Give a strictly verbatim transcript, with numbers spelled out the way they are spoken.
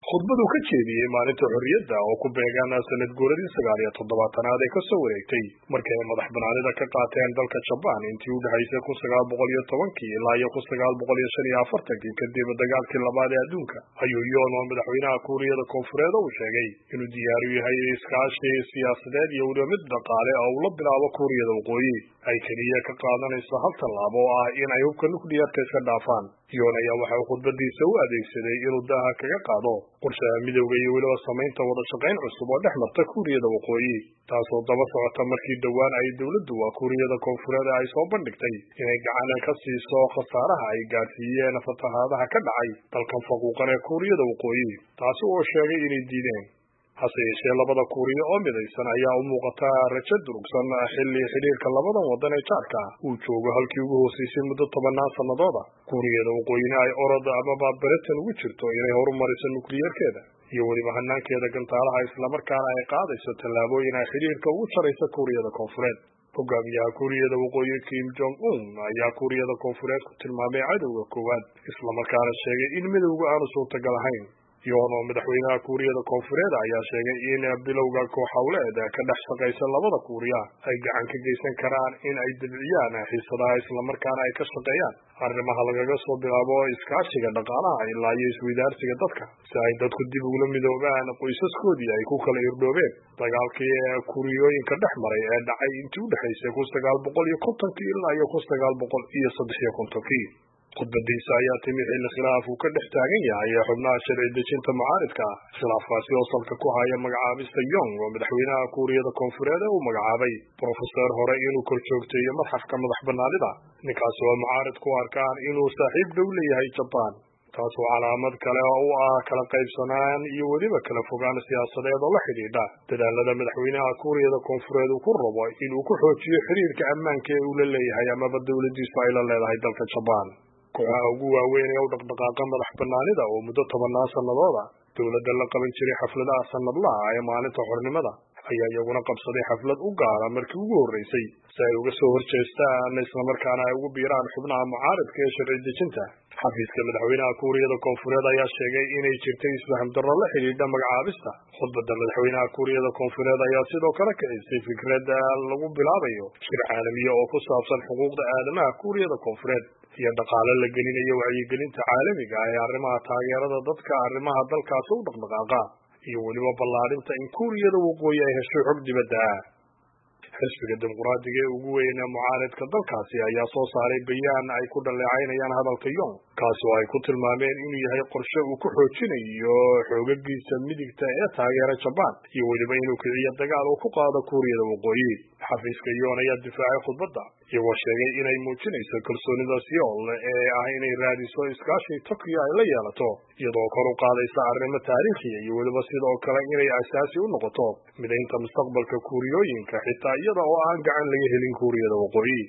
khudbadu ka jeediyey maalinta xorriyadda oo ku beegan sanad guuradii sagaal iyo toddobaatanaad ee kasoo wareegtay markii ay madax banaanida ka qaateen dalka Japan intii u dhaxaysay kun sagaal boqol iyo tobankii ilaa iyo kun sagaal boqol iyo shan iyo afartankii kadib dagaalkii labaad ee adduunka ayuu Yoon oo madaxweynaha Kuuriyada Koonfureed uu sheegay inuu diyaar u yahay iskaashi siyaasadeed iyo wada mid dhaqaale oo uu la bilaabo Kuuriyada Waqooyi ay kaliya ka qaadanayso hal tallaabo oo ah in ay hubka nukliyeerka iska dhaafaan. Yoon ayaa waxa uu khudbadiisa u adeegsaday inuu daaha kaga qaado qorshaha midowga iyo weliba samaynta wada shaqayn cusub oo dhex marta Kuuriyada Waqooyi taasoo daba socota markii dhowaan ay dowladdu waa Kuuriyada Koonfureed ay soo bandhigtay inay gacan ka siiso khasaaraha ay gaarsiiyeen fatahaadaha ka dhacay dalkan faquuqan ee Kuuriyada Waqooyi taasi oo sheegay inay diideen hase yeeshee labada Kuuriya oo midaysan ayaa u muuqata rajo durugsan xilli xiriirka labadan wadan ee jaarka uu joogo halkii ugu hooseysay muddo tobanaan sanadooda. Kuuriyada Waqooyina ay orod amaba Britain ugu jirto inay horumariso nukliyeerkeeda iyo weliba hanaankeeda gantaalaha islamarkaana ay qaadayso tallaabooyin ay xiriirka ugu jaraysa Kuuriyada Koonfureed. hogaamiyaha Kuuriyada Waqooyi Kim Jong-un ayaa Kuuriyada Koonfureed ku tilmaamay cadowga koowaad islamarkaana sheegay in midowga aanu suurtagal ahayn. Yoon oo madaxweynaha Kuuriyada Koonfureed ayaa sheegay in bilowga koox hawleed ka dhex shaqaysa labada Kuuriya ay gacan ka geysan karaan in ay dabciyaan xiisadaha islamarkaana ay ka shaqeeyaan arrimaha lagaga soo bilaabo iskaashiga dhaqaalaha ilaa iyo isweydaarsiga dadka si ay dadku dib ugula midoobaan qoysaskoodii ay ku kala irdhoobeen dagaalkii Kuuriyooyinka dhex maray ee dhacay intii u dhaxaysay kun sagaal boqol iyo kontonkii ilaa iyo kun sagaal boqol iyo saddex iyo kontonkii. khudbadiisa ayaa timi xilli khilaaf uu ka dhex taagan yahay xubnaha sharci dejinta mucaaridka ah khilaafkaasi oo salka ku haya magacaabista Yoon oo madaxweynaha Kuuriyada Koonfureed uu magacaabay professor hore inuu kor joogteeyo madxafka madax banaanida ninkaasi oo mucaarid ku arkaan inuu saaxiib dhow leeyahay Japan taas oo calaamad kale oo u ah kala qaybsanaan iyo weliba kala fogaan siyaasadeed oo la xidhiidha dadaalada madaxweynaha Kuuriyada Koonfureed uu ku rabo inuu ku xoojiyo xiriirka ammaanka ee uu la leeyahay amaba dowladiisu ay la leedahay dalka Japan. kooxaha ugu waaweyn ee u dhaqdhaqaaqa madax banaanida oo muddo tobanaan sanadooda dowladda la qaban jiray xafladaha sanadlaha ee maalinta xornimada ayaa iyaguna qabsaday xaflad u gaara markii ugu horreysay si ay uga soo horjeestaan islamarkaana ay ugu biiraan xubnaha mucaaridka ee sharci dejinta. xafiiska madaxweynaha Kuuriyada Koonfureed ayaa sheegay inay jirtay isfaham darro la xidhiidha magacaabista. khudbadda madaxweynaha Kuuriyada Koonfureed ayaa sidoo kale kicisay fikrad lagu bilaabayo shir caalamiya oo ku saabsan xuquuqda aadamaha Kuuriyada Koonfureed iyo dhaqaale la gelinayo wacyigelinta caalamiga ah ee arrimaha taageerada dadka arrimaha dalkaasi u dhaqdhaqaaqa iyo weliba ballaarinta in Kuuriyada Waqooyi ay hesho xog dibadda ah. xisbiga dimuqraadiga ee ugu weyn ee mucaaridka dalkaasi ayaa soo saaray bayaan ay ku dhaleecaynayaan hadalka Yoon kaasi oo ay ku tilmaameen inuu yahay qorshe uu ku xoojinayo xoogagiisa midigta ee taageera Japan iyo weliba inuu kiciyo dagaal uu ku qaado Kuuriyada Waqooyi. xafiiska Yoon ayaa difaacay khudbadda iyagoo sheegay inay muujinayso kalsoonida Seoul ee ah inay raadiso iskaashi Tokyo ay la yeelato iyadoo kor u qaadaysa arrimo taariikhi iyo weliba sidoo kale inay asaasi u noqoto midaynta mustaqbalka Kuuriyooyinka xitaa iyada oo aan gacan laga helin Kuuriyada Waqooyi.